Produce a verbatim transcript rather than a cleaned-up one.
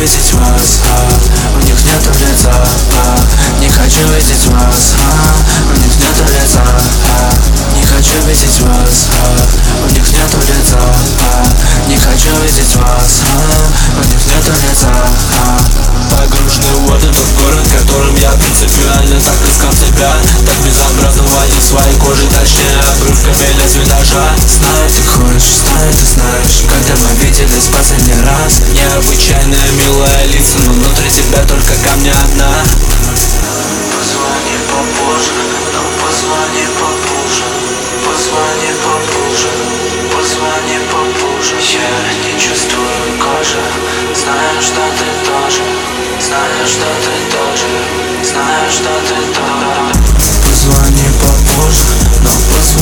видеть вас, а, у них нету лица, а, не хочу видеть вас, а, у них нету лица, а, не хочу видеть вас, а, у них нету лица, а, не хочу видеть вас, а, у них нету лица, а. Погруженный в вот этот город, которым я принципиально так искал тебя. Так безобразно водить своей кожей, точнее обрывками лезвия-ножа. Знаю, ты хочешь, знаю, ты знаешь, когда мы виделись в последний раз. Необычайная милая лица, но внутри тебя только камня одна. Позвони попозже, но позвони попозже. Позвони попозже, позвони попозже. Я не чувствую кожи, знаю, что ты тоже. Знаю, что ты тоже, знаю, что ты тоже. Позвони попозже, но позвони